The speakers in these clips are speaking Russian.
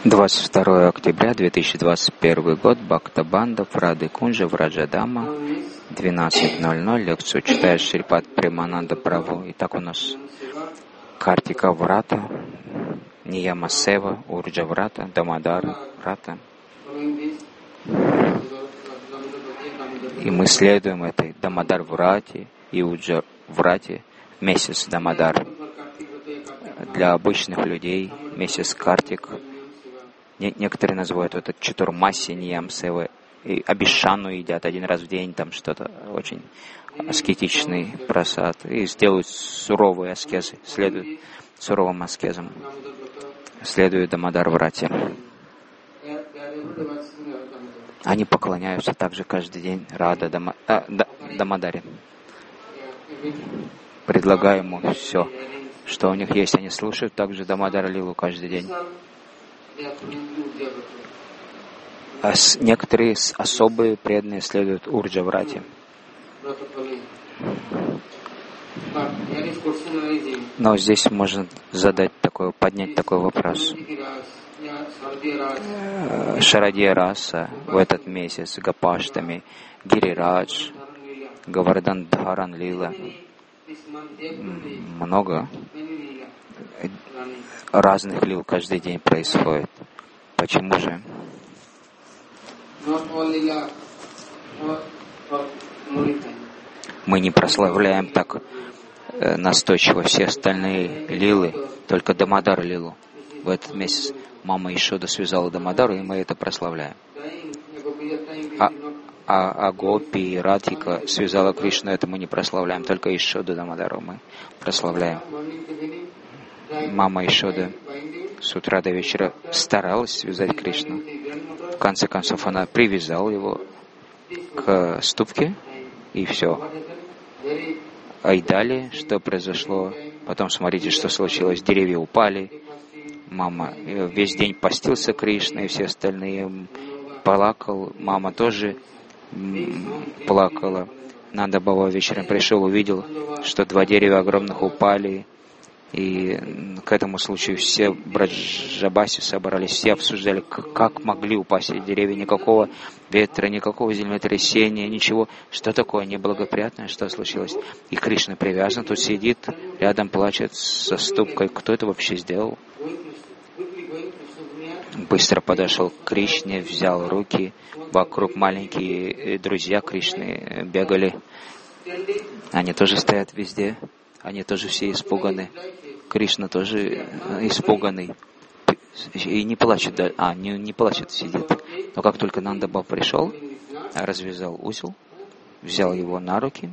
22 октября 2021 год, Бхактабанда, Рады Кунджа, Враджадама, 12:00, лекцию читает Шрипад Премананда Прабху. Итак, у нас Картика Врата, Нияма Сева, Урджа Врата, Дамодар Врата. И мы следуем этой Дамодар Врате и Урджа Врате, месяц Дамодар. Для обычных людей месяц Картик. Некоторые называют этот Чатурмаси, Ниям Севы, и Абишану едят один раз в день, там что-то очень аскетичный прасад, и сделают суровые аскезы, следуют суровым аскезам, следуют Дамодар Врате. Они поклоняются также каждый день Рада Дамодаре. Предлагаю ему все, что у них есть. Они слушают также Дамодар Лилу каждый день. А некоторые особые преданные следуют Урджа Врате. Но здесь можно поднять такой вопрос. Шарадья Раса в этот месяц, Гапаштами, Гирирадж, Гавардан Дхаран Лила. Много разных лил каждый день происходит. Почему же? Мы не прославляем так настойчиво все остальные лилы, только Дамодар лилу. В этот месяц мама Ишода связала Дамодару, и мы это прославляем. А Гопи и Радхика связала Кришну, это мы не прославляем, только Ишоду Дамодару мы прославляем. Мама Ишода с утра до вечера старалась связать Кришну. В конце концов, она привязала его к ступке, и все. А и далее, что произошло? Потом смотрите, что случилось. Деревья упали. Мама весь день постился Кришна, и все остальные плакал. Мама тоже плакала. Нанда Баба вечером пришел, увидел, что 2 дерева огромных упали. И к этому случаю все Браджабаси собрались, все обсуждали, как могли упасть эти деревья. Никакого ветра, никакого землетрясения, ничего. Что такое неблагоприятное, что случилось? И Кришна привязан, тут сидит, рядом плачет со ступкой. Кто это вообще сделал? Быстро подошел к Кришне, взял руки. Вокруг маленькие друзья Кришны бегали. Они тоже стоят везде. Они тоже все испуганы. Кришна тоже испуганный. И не плачет, не плачет, сидит. Но как только Нанда Баба пришел, развязал узел, взял его на руки,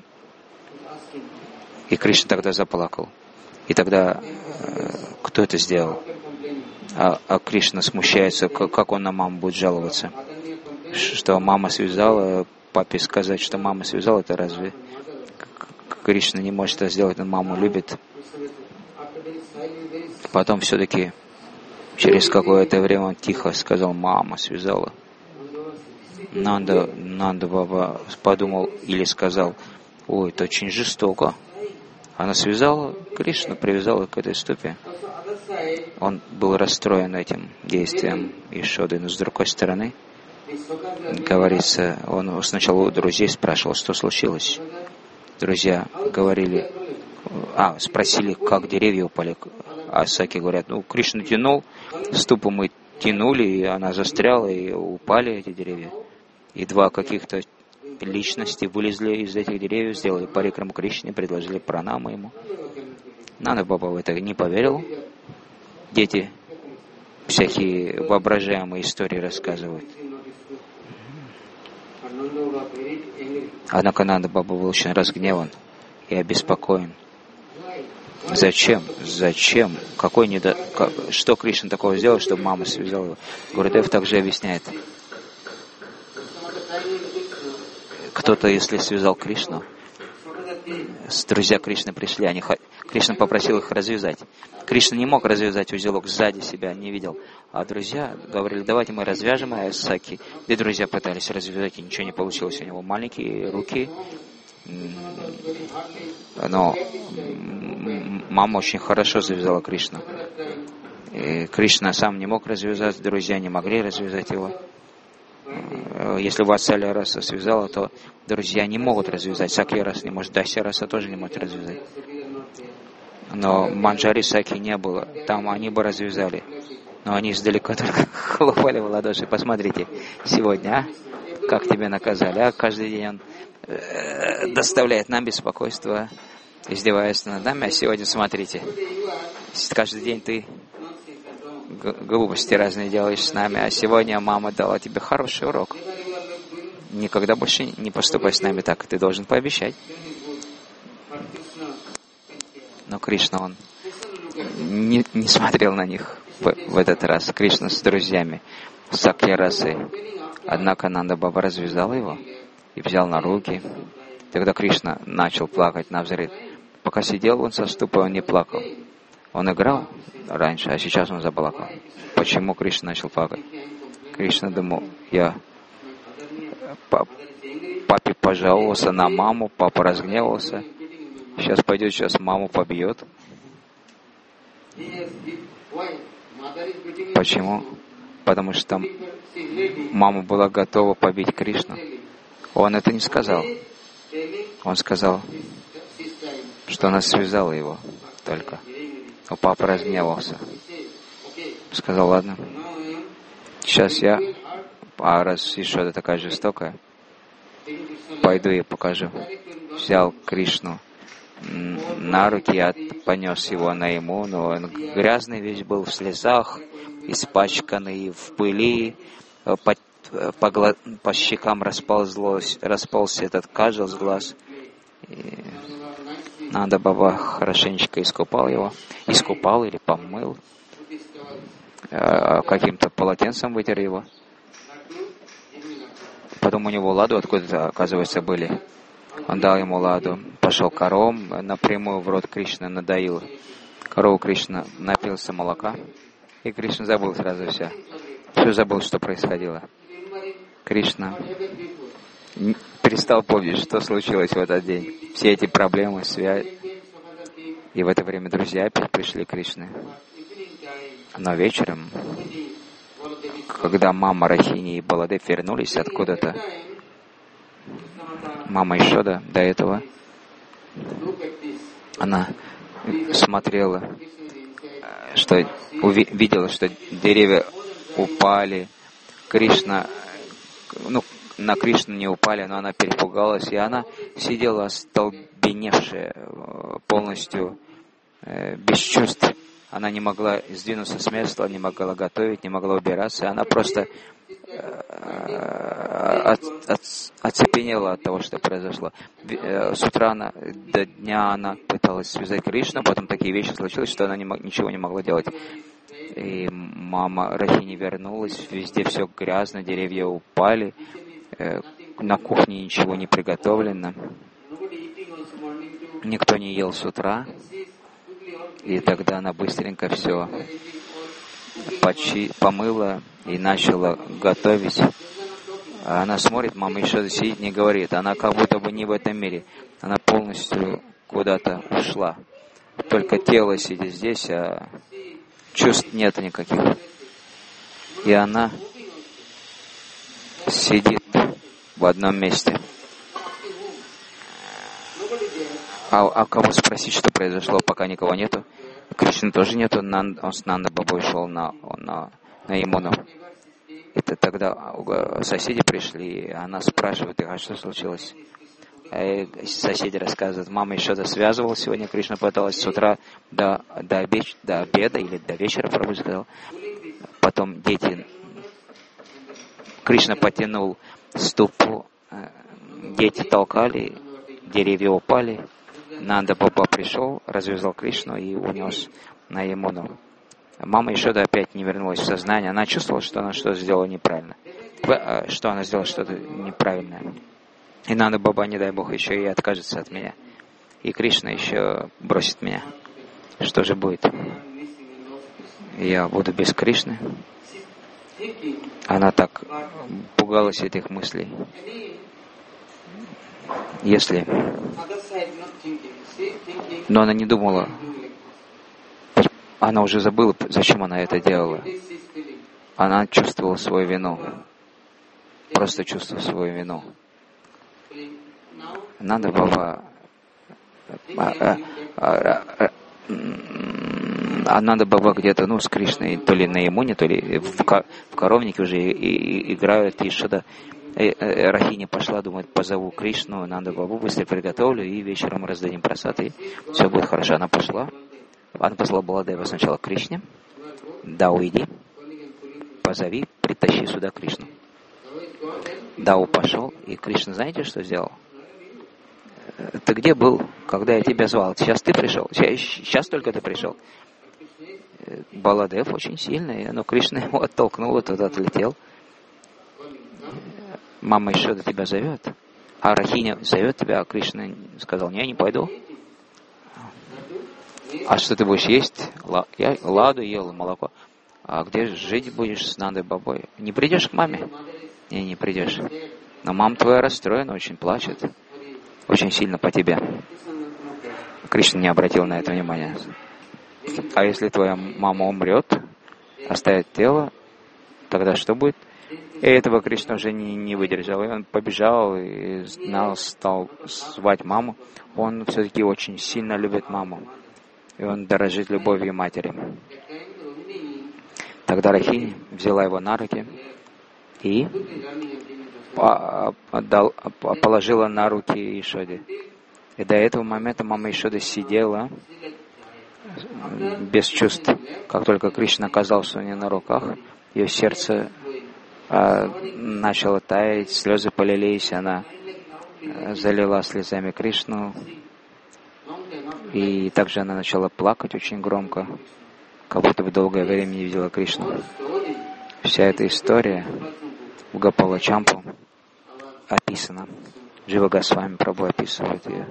и Кришна тогда заплакал. И тогда кто это сделал? А Кришна смущается, как он на маму будет жаловаться? Что мама связала, папе сказать, что мама связала, это разве... Кришна не может это сделать, он маму любит. Потом все-таки через какое-то время он тихо сказал, мама связала. Нанда Баба подумал или сказал, ой, это очень жестоко. Она связала Кришну, привязала к этой ступе. Он был расстроен этим действием Ишоды, но с другой стороны, говорится, он сначала у друзей спрашивал, что случилось. Друзья говорили, спросили, как деревья упали. А саки говорят, Кришна тянул, ступу мы тянули, и она застряла, и упали эти деревья. И 2 каких-то личности вылезли из этих деревьев, сделали парикраму Кришне, предложили пранаму ему. Нанда Баба в это не поверил. Дети всякие воображаемые истории рассказывают. Однако Нанда Баба был очень разгневан и обеспокоен. Зачем? Что Кришна такого сделал, чтобы мама связала его? Гурудев также объясняет. Кто-то, если связал Кришну, друзья Кришны пришли, Кришна попросил их развязать. Кришна не мог развязать узелок сзади себя, не видел. А друзья говорили, давайте мы развяжем Саки. И друзья пытались развязать, и ничего не получилось. У него маленькие руки. Но мама очень хорошо завязала Кришну. И Кришна сам не мог развязать, друзья не могли развязать его. Если Ватсалия Раса связала, то друзья не могут развязать. Сакья Раса не может, Дасья Раса тоже не может развязать. Но Манджари Саки не было. Там они бы развязали. Но они издалека только хлопали в ладоши. Посмотрите, сегодня, как тебя наказали, каждый день он доставляет нам беспокойство, издеваясь над нами, а сегодня смотрите, каждый день ты глупости разные делаешь с нами, а сегодня мама дала тебе хороший урок. Никогда больше не поступай с нами так, ты должен пообещать. Но Кришна, он не смотрел на них в этот раз. Кришна с друзьями, с Сакья Расой. Однако Нанда Баба развязал его и взял на руки. Тогда Кришна начал плакать навзрыд. Пока сидел он со ступой, он не плакал. Он играл раньше, а сейчас он заплакал. Почему Кришна начал плакать? Кришна думал, я папе пожаловался на маму, папа разгневался. Сейчас пойдет, сейчас маму побьет. Почему? Потому что мама была готова побить Кришну. Он это не сказал. Он сказал, что она связала его только. Но папа разгневался. Сказал, ладно, сейчас я, а раз Ишода такая жестокая, пойду и покажу. Взял Кришну на руки, понес его на Ямуну. Он грязный весь был, в слезах, испачканный, в пыли, по щекам расползся этот каждый с глаз. И Нанда Баба хорошенечко искупал или помыл, каким-то полотенцем вытер его. Потом у него ладу откуда-то, оказывается, были. Он дал ему ладу, пошел коровам, напрямую в рот Кришны надоил. Корову Кришна напился молока, и Кришна забыл сразу все. Все забыл, что происходило. Кришна перестал помнить, что случилось в этот день. Все эти проблемы, связь. И в это время друзья опять пришли к Кришне. Но вечером, когда мама Рахини и Баладев вернулись откуда-то, мама Ишода до этого, она смотрела, что видела, что деревья упали. Кришна, на Кришну не упали, но она перепугалась, и она сидела остолбеневшая, полностью без чувств. Она не могла сдвинуться с места, не могла готовить, не могла убираться. Она просто оцепенела от того, что произошло. С утра до дня она пыталась связать Кришну, потом такие вещи случились, что она ничего не могла делать. И мама Рахини вернулась, везде все грязно, деревья упали, на кухне ничего не приготовлено, никто не ел с утра. И тогда она быстренько все помыла и начала готовить. А она смотрит, мама еще сидит, не говорит. Она как будто бы не в этом мире. Она полностью куда-то ушла. Только тело сидит здесь, а чувств нет никаких. И она сидит в одном месте. А кого спросить, что произошло, пока никого нету? Кришны тоже нету, он с Нанда Бабой шел на Ямуну. Это тогда соседи пришли, и она спрашивает, а что случилось? Соседи рассказывают, мама еще связывала сегодня, Кришна пыталась с утра до обеда или до вечера, Прабху сказал. Потом дети, Кришна потянул ступу, дети толкали, деревья упали. Нанда Баба пришел, развязал Кришну и унес на Ямуну. Мама еще опять не вернулась в сознание. Она чувствовала, что она что-то сделала неправильно. Что она сделала что-то неправильное. И Нанда Баба, не дай Бог, еще и откажется от меня. И Кришна еще бросит меня. Что же будет? Я буду без Кришны? Она так пугалась этих мыслей. Но она не думала Она уже забыла, зачем она это делала. Она чувствовала свою вину. Просто чувствовала свою вину. Нанда Баба... Нанда Баба где-то, с Кришной, то ли на Ямуне, то ли в коровнике уже играют, и что-то. Рахини пошла, думает, позову Кришну, Нанда Бабу, быстро приготовлю, и вечером раздадим прасад, и все будет хорошо. Она пошла. Она позвала Баладева сначала к Кришне. Да, уйди, позови, притащи сюда Кришну. Дау пошел, и Кришна, знаете, что сделал? Ты где был, когда я тебя звал? Сейчас ты пришел? Сейчас только ты пришел. Баладев очень сильный, но Кришна его оттолкнул, и тот отлетел. Мама еще до тебя зовет. А Рахини зовет тебя, а Кришна сказал, не, я не пойду. А что ты будешь есть? Я ладу ел, молоко. А где жить будешь с Нандой Бабой? Не придешь к маме? Не придешь. Но мама твоя расстроена, очень плачет. Очень сильно по тебе. Кришна не обратил на это внимания. А если твоя мама умрет, оставит тело, тогда что будет? И этого Кришна уже не выдержал. И он побежал и стал звать маму. Он все-таки очень сильно любит маму. И он дорожит любовью матери. Тогда Рахини взяла его на руки и положила на руки Ишоде. И до этого момента мама Ишоды сидела без чувств. Как только Кришна оказался у нее на руках, ее сердце начало таять, слезы полились, она залила слезами Кришну. И также она начала плакать очень громко, как будто бы долгое время не видела Кришну. Вся эта история в Гопала Чампу описана. Джива Госвами Прабху описывает ее.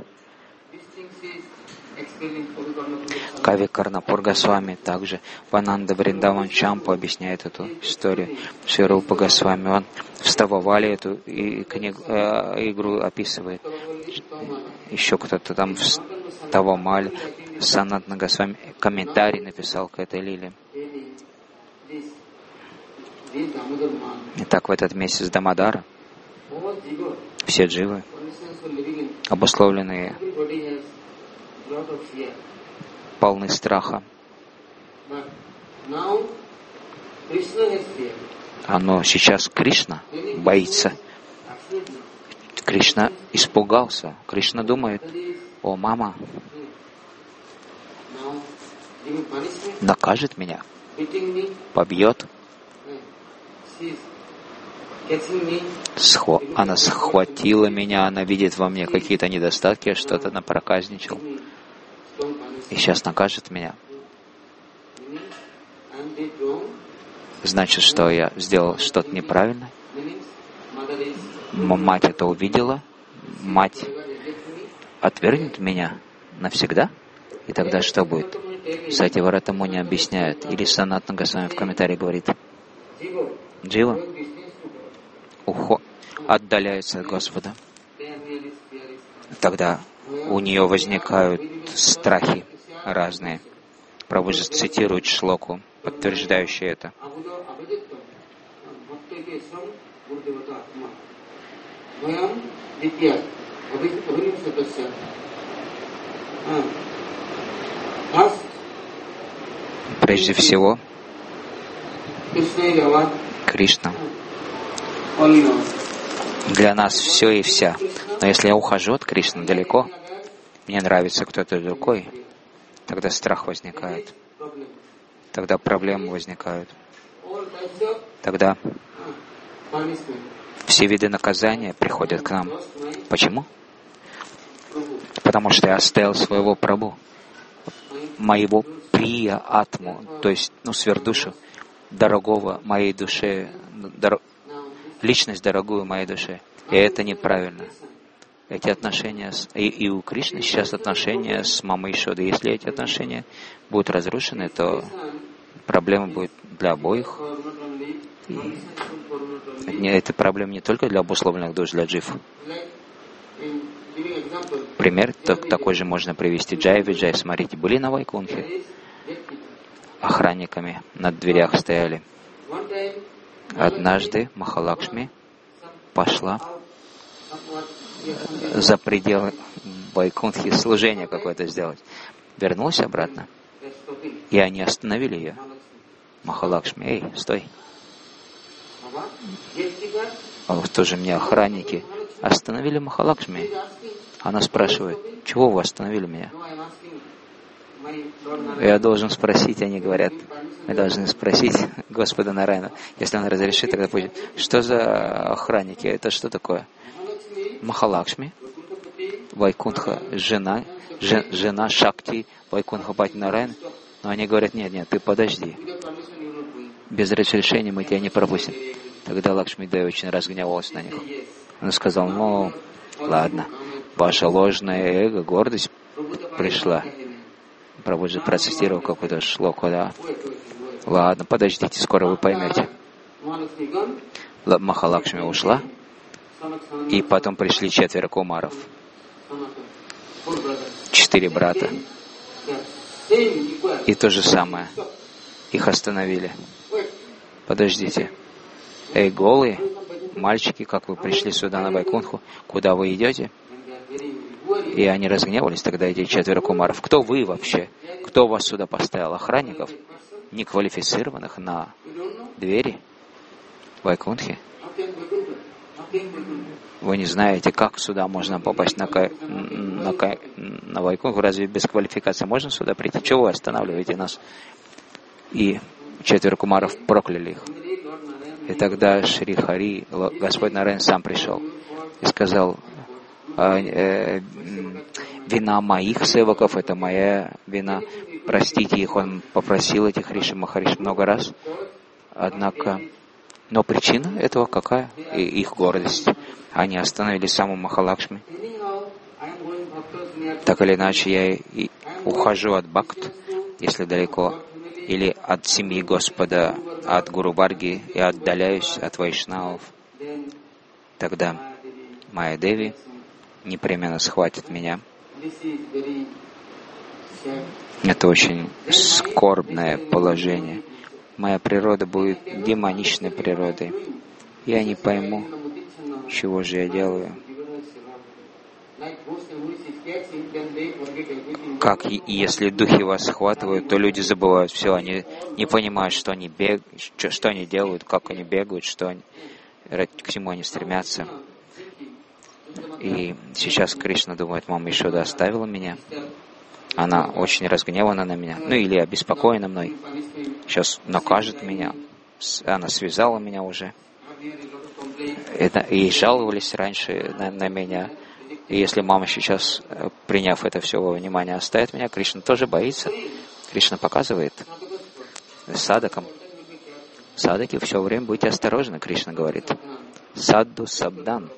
Кави Карнапур Госвами также в Ананда Вриндаван Чампу объясняет эту историю. Шри Рупа Госвами, он в Стававале эту игру описывает. Еще кто-то там в Ставамале, Санатна Госвами комментарий написал к этой лиле. Итак, в этот месяц Дамодара все дживы, обусловленные, полны страха. Но сейчас Кришна боится. Кришна испугался. Кришна думает, о, мама накажет меня, побьет. Она схватила меня, она видит во мне какие-то недостатки, что-то напроказничал. И сейчас накажет меня. Значит, что я сделал что-то неправильно. Мать это увидела. Мать отвергнет меня навсегда. И тогда что будет? Сативарата Муни объясняет. Или Санатна Госвами в комментарии говорит. Джива отдаляется от Господа. Тогда у нее возникают страхи разные. Прабху же цитирует шлоку, подтверждающую это. Прежде всего, Кришна для нас все и вся. Но если я ухожу от Кришны далеко, мне нравится кто-то другой, тогда страх возникает. Тогда проблемы возникают. Тогда все виды наказания приходят к нам. Почему? Потому что я оставил своего Прабху, моего Прия Атму, то есть, сверхдушу, дорогого моей душе, личность дорогую моей душе. И это неправильно. Эти отношения, и у Кришны сейчас отношения с мамой Ишодой. Если эти отношения будут разрушены, то проблема будет для обоих. И это проблема не только для обусловленных душ, для джив. Пример такой же можно привести. Джай Виджай, смотрите, были на Вайкунхе. охранниками на дверях стояли. Однажды Махалакшми пошла за пределы Вайкунтхи служение какое-то сделать. Вернулась обратно, и они остановили ее. Махалакшми, эй, стой. А вот тоже мне охранники остановили Махалакшми. Она спрашивает, чего вы остановили меня? Я должен спросить, они говорят, мы должны спросить Господа Нараяна. Если он разрешит, тогда будет. Что за охранники? Это что такое? Махалакшми, Вайкунтха, жена Шакти, Вайкунтхапати Нараяна. Но они говорят, нет, ты подожди. Без разрешения мы тебя не пропустим. Тогда Лакшми Деви очень разгневалась на них. Он сказал, ну, ладно, ваша ложная эго, гордость пришла. Прабхуджи процитировал какой-то шлоку, да. Ладно, подождите, скоро вы поймете. Махалакшми ушла, и потом пришли 4 кумаров. 4 брата. И то же самое. Их остановили. Подождите. Эй, голые мальчики, как вы пришли сюда на Вайкунтху, куда вы идете? И они разгневались тогда, эти 4 кумаров. Кто вы вообще? Кто вас сюда поставил? Охранников, неквалифицированных на двери Вайкунтхи? Вы не знаете, как сюда можно попасть на Вайкунтху? Разве без квалификации можно сюда прийти? Чего вы останавливаете нас? И 4 кумаров прокляли их. И тогда Шри Хари, Господь Нараян, сам пришел и сказал, вина моих севаков, это моя вина, простите их. Он попросил этих Риши Махариш много раз. Однако, но причина этого какая? Их гордость. Они остановили саму Махалакшми. Так или иначе, я и ухожу от бхакт, если далеко, или от семьи Господа, от Гуру Варги, и отдаляюсь от вайшнавов, тогда Майя Деви непременно схватит меня. Это очень скорбное положение. Моя природа будет демоничной природой. Я не пойму, чего же я делаю. Как если духи вас схватывают, то люди забывают все, они не понимают, что они что они делают, как они бегают, к чему они стремятся. И сейчас Кришна думает, мама Ешода оставила меня. Она очень разгневана на меня, или обеспокоена мной. Сейчас накажет меня. Она связала меня уже. И жаловались раньше на меня. И если мама сейчас, приняв это все во внимание, оставит меня, Кришна тоже боится. Кришна показывает садакам. Садаки, все время будьте осторожны, Кришна говорит. Садду сабдан.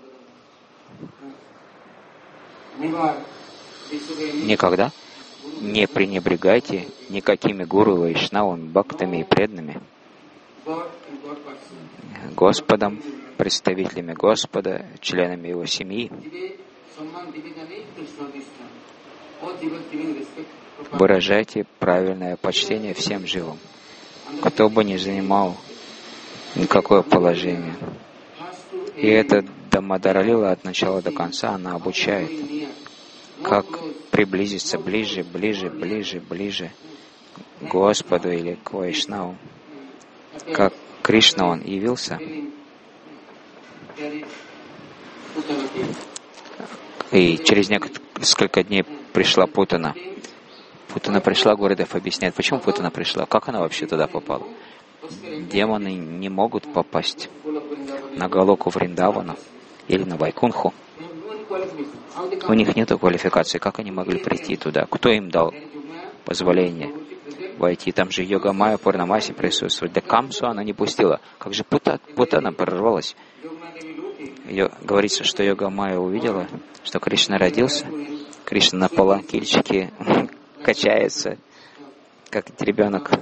Никогда не пренебрегайте никакими гуру, вайшнавами, бхактами и преданными. Господом, представителями Господа, членами Его семьи. Выражайте правильное почтение всем живым, кто бы ни занимал никакое положение. И это Дамодар Лила от начала до конца, она обучает, как приблизиться ближе к Господу или к Вайшнаву. Как Кришна, Он явился, и через несколько дней пришла Путана. Путана пришла, Гурудев объясняет, почему Путана пришла, как она вообще туда попала. Демоны не могут попасть на Галоку Вриндавана или на Вайкунху. У них нет квалификации, как они могли прийти туда? Кто им дал позволение войти? Там же Йога Майя Пурнамаси присутствует. Да Камсу она не пустила. Как же Путана прорвалась? Говорится, что Йога Майя увидела, что Кришна родился. Кришна на паланкильчике качается, как ребенок.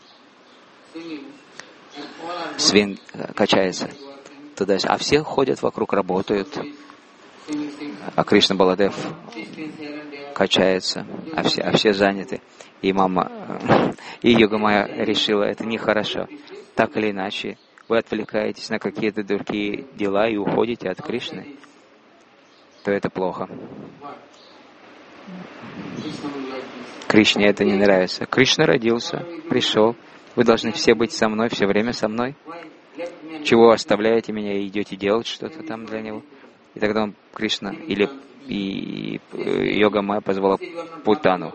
Свин качается туда. А все ходят вокруг, работают. А Кришна Баладев качается, а все заняты. И мама, и Йога-майя решила, это нехорошо. Так или иначе, вы отвлекаетесь на какие-то другие дела и уходите от Кришны, то это плохо. Кришне это не нравится. Кришна родился, пришел. Вы должны все быть со мной, все время со мной. Чего оставляете меня и идете делать что-то там для него? И тогда он, Кришна, и Йога-майя позвала Путану.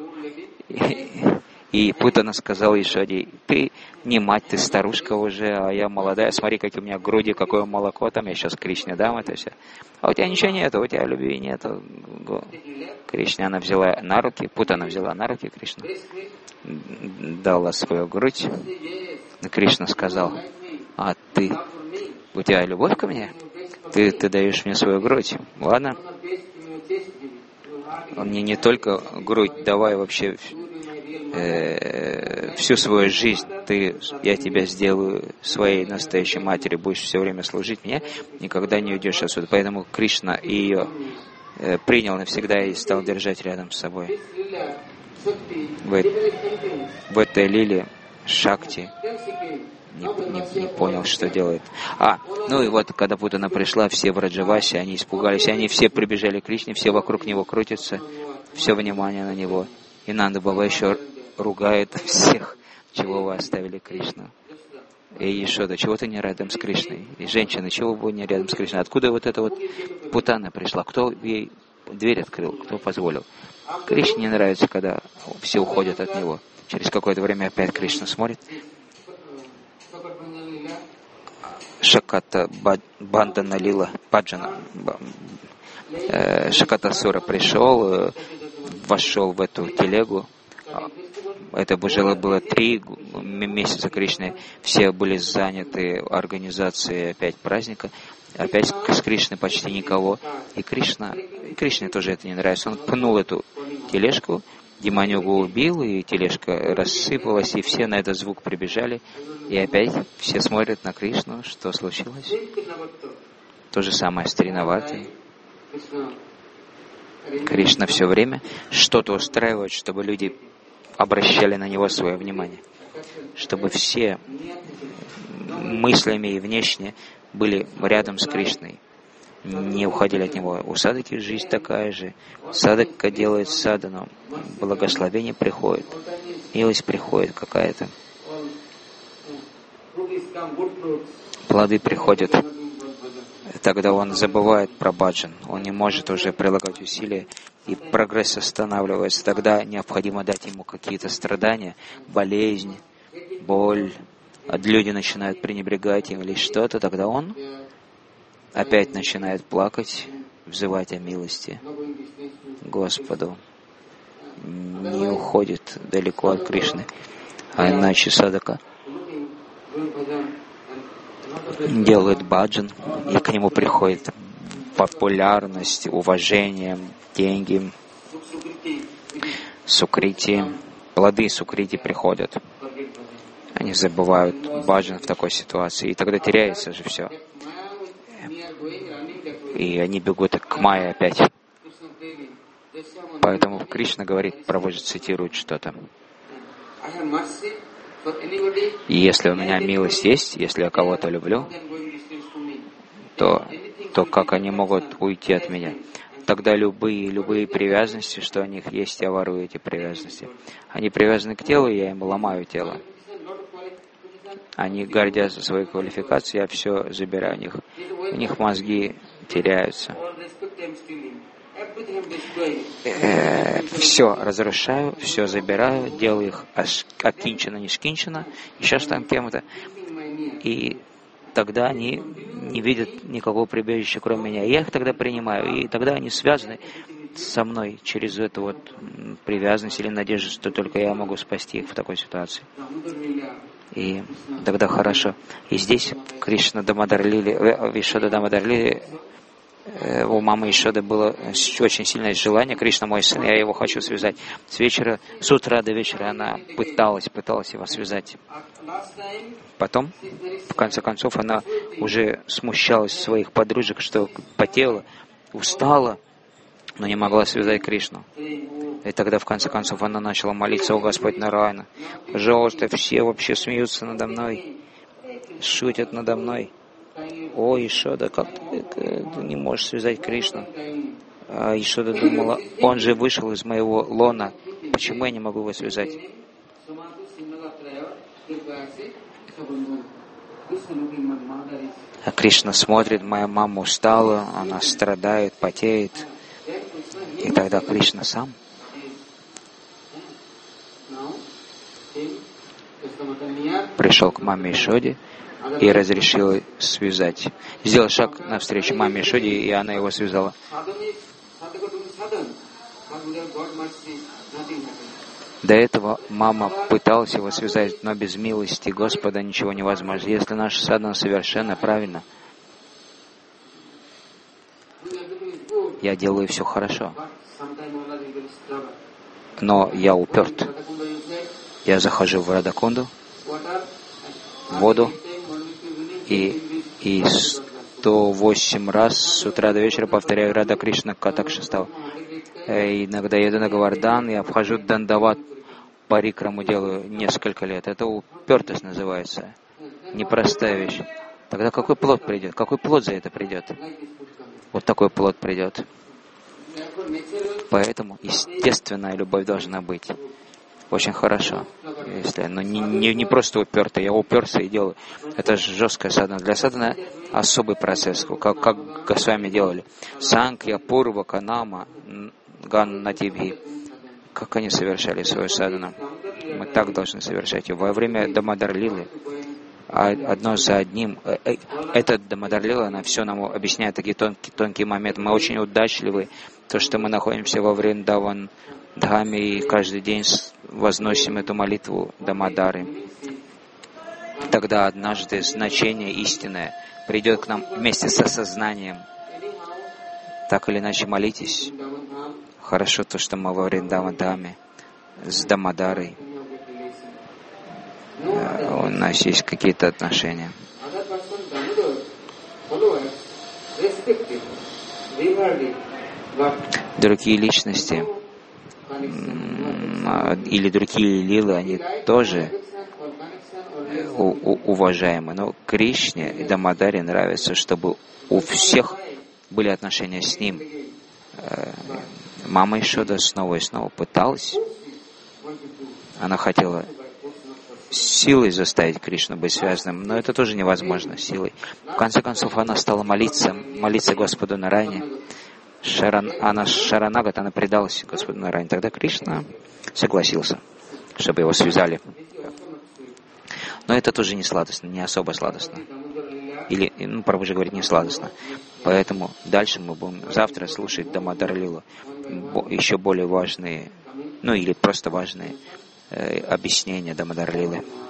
И Путана сказала Ишоде, ты не мать, ты старушка уже, а я молодая, смотри, какие у меня груди, какое молоко там, я сейчас Кришне дам это все. А у тебя ничего нету, у тебя любви нету. Кришне она взяла на руки, Путана взяла на руки Кришну, дала свою грудь. И Кришна сказал, а ты, у тебя любовь ко мне? Ты даешь мне свою грудь, ладно? Он мне не только грудь, давай вообще всю свою жизнь, я тебя сделаю своей настоящей матерью, будешь все время служить мне, никогда не уйдешь отсюда. Поэтому Кришна ее принял навсегда и стал держать рядом с собой. В этой лиле Шакти не понял, что делает. Ну и вот, когда Путана пришла, все в Раджавасе, они испугались, они все прибежали к Кришне, все вокруг него крутятся, все внимание на него. И Нанда Баба еще ругает всех, чего вы оставили Кришну. И Ешода, чего ты не рядом с Кришной? И женщины, чего вы не рядом с Кришной? Откуда вот эта вот Путана пришла? Кто ей дверь открыл? Кто позволил? Кришне не нравится, когда все уходят от него. Через какое-то время опять Кришна смотрит. Шаката Бандана Лила Баджана. Шакатасура пришел, вошел в эту телегу. Это было 3 месяца Кришны. Все были заняты организацией опять праздника. Опять с Кришной почти никого. И Кришне тоже это не нравится. Он пнул эту тележку, Демонюгу убил, и тележка рассыпалась, и все на этот звук прибежали. И опять все смотрят на Кришну, что случилось. То же самое с Тринаватой. Кришна все время что-то устраивает, чтобы люди обращали на него свое внимание, чтобы все мыслями и внешне были рядом с Кришной, не уходили от него. У садаки жизнь такая же. Садака делает садану, благословение приходит, милость приходит какая-то, плоды приходят. Тогда он забывает про баджан, он не может уже прилагать усилия, и прогресс останавливается. Тогда необходимо дать ему какие-то страдания, болезнь, боль. Люди начинают пренебрегать им или что-то, тогда он опять начинает плакать, взывать о милости Господу. Не уходит далеко от Кришны, а иначе садака делает баджан, и к нему приходит популярность, уважение, деньги, сукрити, плоды сукрити приходят. Они забывают баджан в такой ситуации, и тогда теряется же все. И они бегут к Майе опять. Поэтому Кришна говорит, Прабху цитирует что-то. И если у меня милость есть, если я кого-то люблю, то как они могут уйти от меня? Тогда любые привязанности, что у них есть, я ворую эти привязанности. Они привязаны к телу, я им ломаю тело. Они гордятся своей квалификацией, я все забираю у них. У них мозги теряются. Все разрушаю, все забираю, делаю их акинчана, нишкинчана, еще что там кем-то. И тогда они не видят никакого прибежища, кроме меня. Я их тогда принимаю, и тогда они связаны со мной через эту вот привязанность или надежду, что только я могу спасти их в такой ситуации. И тогда хорошо. И здесь Кришна Дамодар Лили, Ишода Дамодар Лили, у мамы Ишоды было очень сильное желание: Кришна мой сын, я его хочу связать. С утра до вечера она пыталась его связать. Потом, в конце концов, она уже смущалась своих подружек, что потела, устала, но не могла связать Кришну. И тогда, в конце концов, она начала молиться: «О Господь Нараяна, пожалуйста, все вообще смеются надо мной, шутят надо мной. О, Ишода, как ты не можешь связать Кришну?» А Ишода думала: он же вышел из моего лона, почему я не могу его связать? А Кришна смотрит: моя мама устала, она страдает, потеет. И тогда Кришна сам пришел к маме Ишоде и разрешил ей связать. Сделал шаг навстречу маме Ишоде, и она его связала. До этого мама пыталась его связать, но без милости Господа ничего невозможно. Если наша садхана совершенно правильно, я делаю все хорошо, но я уперт. Я захожу в Радакунду, в воду, и 108 раз с утра до вечера повторяю Рада Кришна Катакшастава. Иногда еду на Говардан и обхожу Дандават, парикраму делаю несколько лет. Это упертость называется. Непростая вещь. Тогда какой плод придет? Какой плод за это придет? Вот такой плод придет. Поэтому естественная любовь должна быть. Очень хорошо. Если, но не просто упертый, я уперся и делаю. Это же жесткая садхана. Для садханы особый процесс, как с вами делали. Санкья, Пурва, Канама, Ганнатибхи. Как они совершали свою садхану? Мы так должны совершать ее. Во время Дамодар-лилы, одно за одним, этот Дамодар-лила, она все нам объясняет, такие тонкие моменты. Мы очень удачливы, то, что мы находимся во Вриндаван Дхаме и каждый день возносим эту молитву Дамодары. Тогда однажды значение истинное придет к нам вместе с осознанием. Так или иначе молитесь. Хорошо то, что мы во Вриндаван Дхаме с Дамодарой. У нас есть какие-то отношения. Другие личности или другие лилы, они тоже уважаемы. Но Кришне и Дамодаре нравится, чтобы у всех были отношения с ним. Мама Ишода снова и снова пыталась. Она хотела силой заставить Кришну быть связанным, но это тоже невозможно силой. В конце концов, она стала молиться Господу Нараяне. Она Шаранагат, она предалась Господу Нараяне. Тогда Кришна согласился, чтобы его связали. Но это тоже не сладостно, не особо сладостно. Или, Прабхуджи говорит, не сладостно. Поэтому дальше мы будем завтра слушать Дамодар-лилу. Еще более важные, или просто важные объяснения Дамодар-лилы.